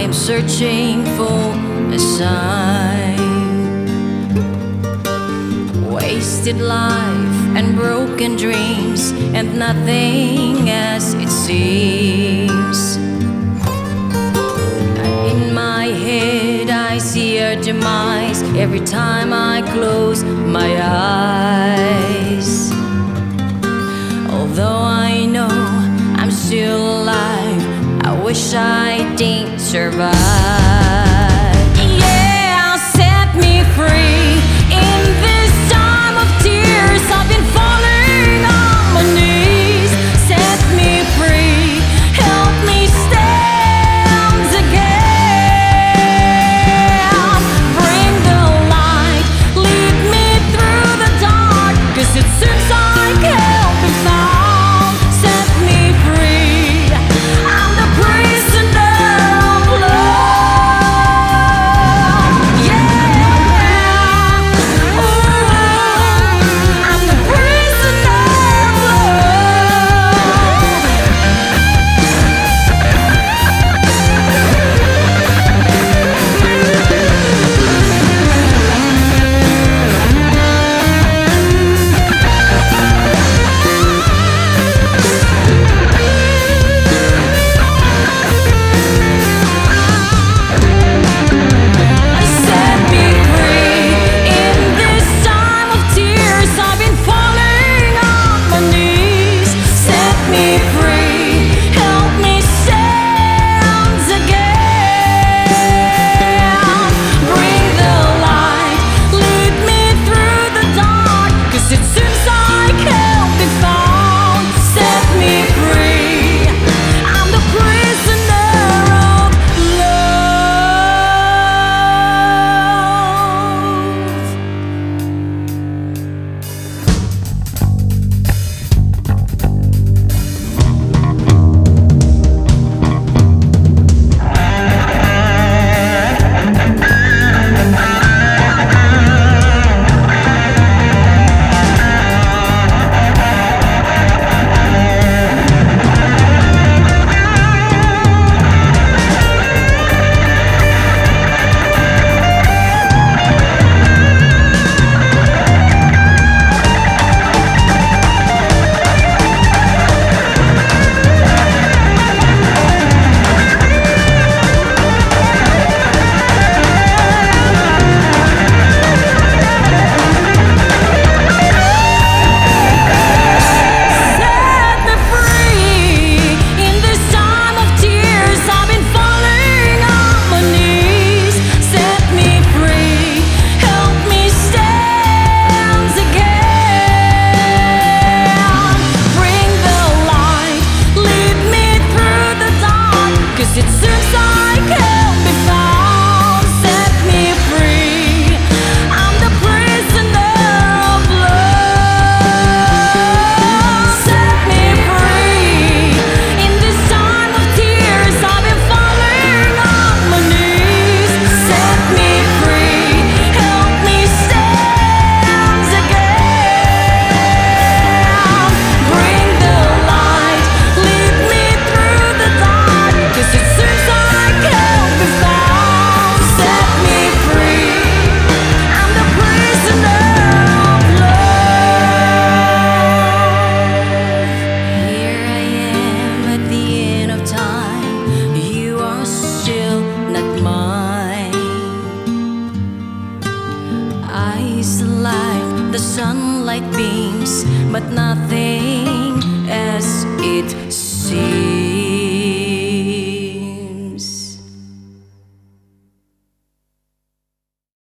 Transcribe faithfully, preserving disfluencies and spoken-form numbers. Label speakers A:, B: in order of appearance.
A: am searching for a sign. Wasted life and broken dreams, and nothing as it seems. In my head I see a demise every time I close my eyes. Although I know I'm still alive, I wish I didn't survive. Yeah, set me free. In this time of tears, I've been falling on my knees. Set me free, help me stand again. Bring the light, lead me through the dark, 'cause it seems I can't be found. Set me free, I'm the prisoner of love. Yeah, ooh, I'm the prisoner of love. Set me free. In this time of tears, I've been falling on my knees. Set me free, help me stand again. Bring the light, lead me through the dark, 'cause it seems I can't be found. Set me free, I'm the prisoner of love. Set me free. In this time of tears, I've been falling on my knees. Set me free, help me stand again. Bring the light, lead me through the dark, 'cause it seems I can't be found. Set me free, I'm the prisoner of love. Set me free. In this time of tears, I've been falling on my knees. Set me free, help me stand again. Bring the light, lead me through the dark, 'cause it seems I can't be found. Set me free, I'm the prisoner of love. Here I am at the end of time. You are still not mine. Eyes like the sunlight beams, but nothing as it